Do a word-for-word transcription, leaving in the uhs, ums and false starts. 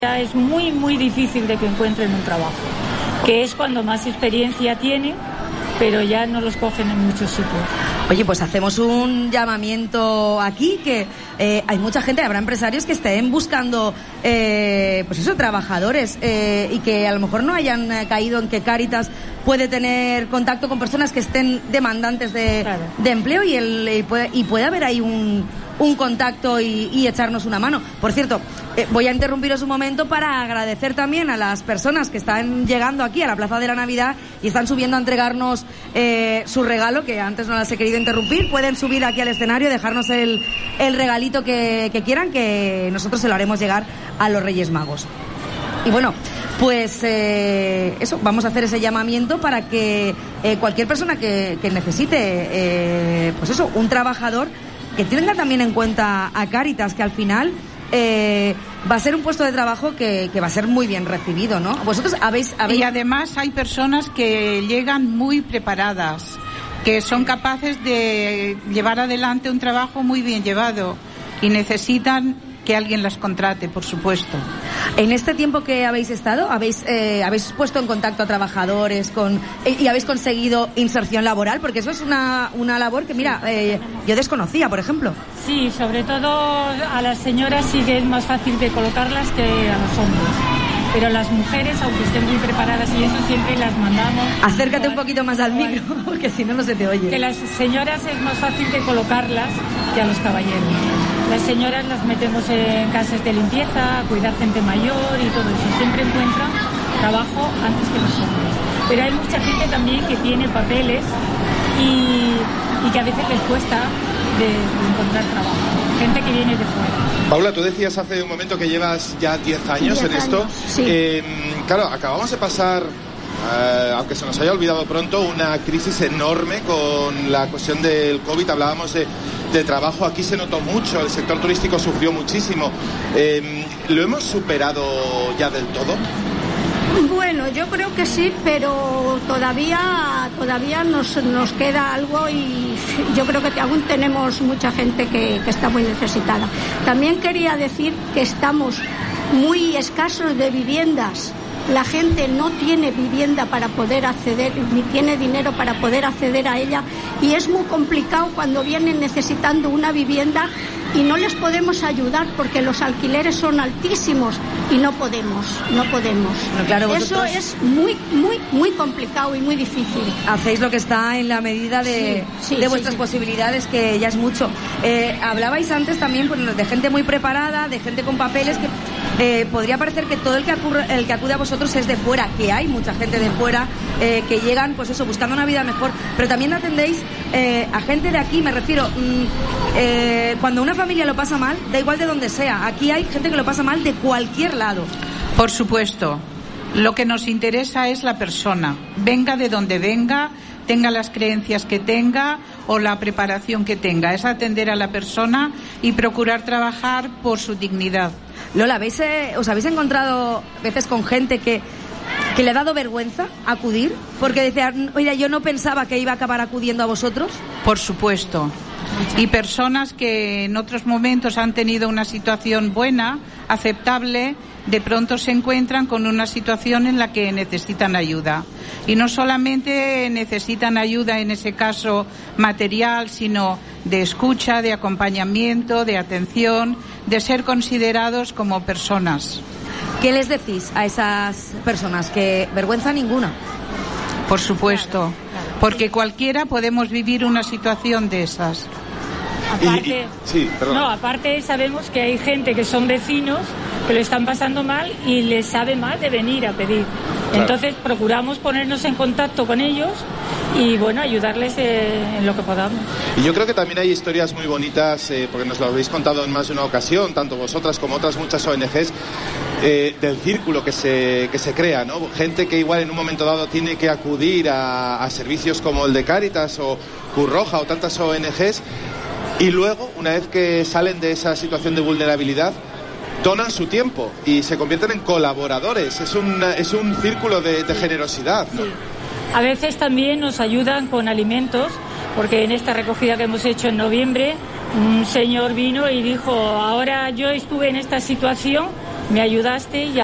Es muy, muy difícil de que encuentren un trabajo, que es cuando más experiencia tienen, pero ya no los cogen en muchos sitios. Oye, pues hacemos un llamamiento aquí, que eh, hay mucha gente, habrá empresarios que estén buscando, eh, pues eso, trabajadores, eh, y que a lo mejor no hayan eh, caído en que Cáritas puede tener contacto con personas que estén demandantes de, claro. de empleo y, el, y, puede, y puede haber ahí un... un contacto y, y echarnos una mano. Por cierto, eh, voy a interrumpiros un momento para agradecer también a las personas que están llegando aquí a la Plaza de la Navidad y están subiendo a entregarnos eh, su regalo, que antes no las he querido interrumpir. Pueden subir aquí al escenario y dejarnos el, el regalito que, que quieran, que nosotros se lo haremos llegar a los Reyes Magos. Y bueno, pues eh, eso, vamos a hacer ese llamamiento para que eh, cualquier persona que, que necesite, eh, pues eso, un trabajador, que tenga también en cuenta a Cáritas, que al final eh, va a ser un puesto de trabajo que, que va a ser muy bien recibido, ¿no? Vosotros habéis, habéis... Y además hay personas que llegan muy preparadas, que son capaces de llevar adelante un trabajo muy bien llevado y necesitan que alguien las contrate, por supuesto. En este tiempo que habéis estado, habéis eh, habéis puesto en contacto a trabajadores con eh, y habéis conseguido inserción laboral, porque eso es una, una labor que, mira, eh, yo desconocía, por ejemplo. Sí, sobre todo a las señoras sí que es más fácil de colocarlas que a los hombres. Pero las mujeres, aunque estén muy preparadas y eso, siempre las mandamos. Acércate un poquito más al micro, porque si no, no se te oye. Que las señoras es más fácil de colocarlas que a los caballeros. Las señoras las metemos en casas de limpieza, a cuidar gente mayor y todo eso. Siempre encuentran trabajo antes que los hombres. Pero hay mucha gente también que tiene papeles y, y que a veces les cuesta de, de encontrar trabajo. Gente que viene de fuera. Paula, tú decías hace un momento que llevas ya diez años diez en años, esto. Sí. Eh, claro, acabamos de pasar, eh, aunque se nos haya olvidado pronto, una crisis enorme con la cuestión del COVID. Hablábamos de, de trabajo, aquí se notó mucho, el sector turístico sufrió muchísimo. Eh, ¿Lo hemos superado ya del todo? Bueno, yo creo que sí, pero todavía todavía nos, nos queda algo y yo creo que aún tenemos mucha gente que, que está muy necesitada. También quería decir que estamos muy escasos de viviendas. La gente no tiene vivienda para poder acceder, ni tiene dinero para poder acceder a ella, y es muy complicado cuando vienen necesitando una vivienda y no les podemos ayudar porque los alquileres son altísimos y no podemos, no podemos. No, claro, eso es muy, muy, muy complicado y muy difícil. Hacéis lo que está en la medida de, sí, sí, de vuestras sí, sí. posibilidades, que ya es mucho. Eh, hablabais antes también, pues, de gente muy preparada, de gente con papeles, que eh, podría parecer que todo el que, acurre, el que acude a vosotros es de fuera, que hay mucha gente de fuera eh, que llegan, pues eso, buscando una vida mejor, pero también atendéis eh, a gente de aquí, me refiero, mmm, eh, cuando una familia lo pasa mal, da igual de donde sea, aquí hay gente que lo pasa mal de cualquier lado. Por supuesto, lo que nos interesa es la persona, venga de donde venga, tenga las creencias que tenga o la preparación que tenga, es atender a la persona y procurar trabajar por su dignidad. Lola, ¿veis, eh, ¿os habéis encontrado veces con gente que, que le ha dado vergüenza acudir? Porque decía, oye, yo no pensaba que iba a acabar acudiendo a vosotros. Por supuesto. Y personas que en otros momentos han tenido una situación buena, aceptable, de pronto se encuentran con una situación en la que necesitan ayuda. Y no solamente necesitan ayuda, en ese caso material, sino de escucha, de acompañamiento, de atención, de ser considerados como personas. ¿Qué les decís a esas personas? Que vergüenza ninguna. Por supuesto, claro, claro. Porque cualquiera podemos vivir una situación de esas. Aparte, y, y, sí, no, aparte sabemos que hay gente que son vecinos que lo están pasando mal y les sabe mal de venir a pedir. Claro. Entonces procuramos ponernos en contacto con ellos y bueno, ayudarles eh, en lo que podamos. Y yo creo que también hay historias muy bonitas, eh, porque nos lo habéis contado en más de una ocasión, tanto vosotras como otras muchas O N Ges, eh, del círculo que se, que se crea, ¿no? Gente que igual en un momento dado tiene que acudir a, a servicios como el de Cáritas o Cruz Roja o tantas O N Ges, y luego, una vez que salen de esa situación de vulnerabilidad, donan su tiempo y se convierten en colaboradores. Es un, es un círculo de, de generosidad, ¿no? Sí. A veces también nos ayudan con alimentos, porque en esta recogida que hemos hecho en noviembre, un señor vino y dijo, ahora yo estuve en esta situación me ayudaste y